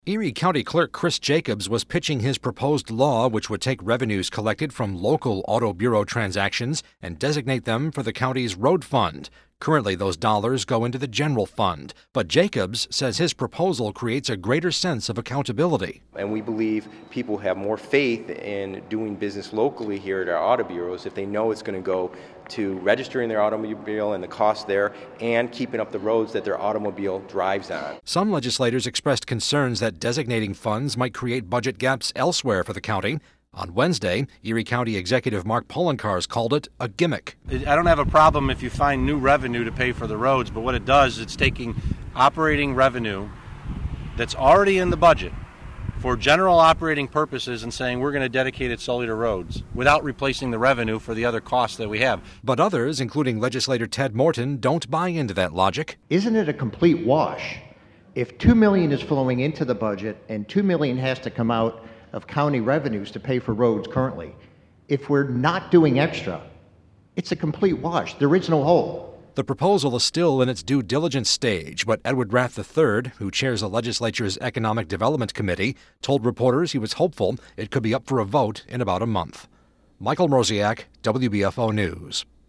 Erie County Clerk Chris Jacobs was pitching his proposed law, which would take revenues collected from local auto bureau transactions and designate them for the county's road fund. Currently, those dollars go into the general fund, but Jacobs says his proposal creates a greater sense of accountability. And we believe people have more faith in doing business locally here at our auto bureaus if they know it's going to go to registering their automobile and the cost there and keeping up the roads that their automobile drives on. Some legislators expressed concerns that designating funds might create budget gaps elsewhere for the county. On Wednesday, Erie County Executive Mark Poloncarz called it a gimmick. I don't have a problem if you find new revenue to pay for the roads, but what it does, it's taking operating revenue that's already in the budget for general operating purposes and saying we're going to dedicate it solely to roads without replacing the revenue for the other costs that we have. But others, including legislator Ted Morton, don't buy into that logic. Isn't it a complete wash if $2 million is flowing into the budget and $2 million has to come out of county revenues to pay for roads currently? If we're not doing extra, it's a complete wash. There is no hole. The proposal is still in its due diligence stage, but Edward Rath III, who chairs the legislature's Economic Development Committee, told reporters he was hopeful it could be up for a vote in about a month. Michael Mroziak, WBFO News.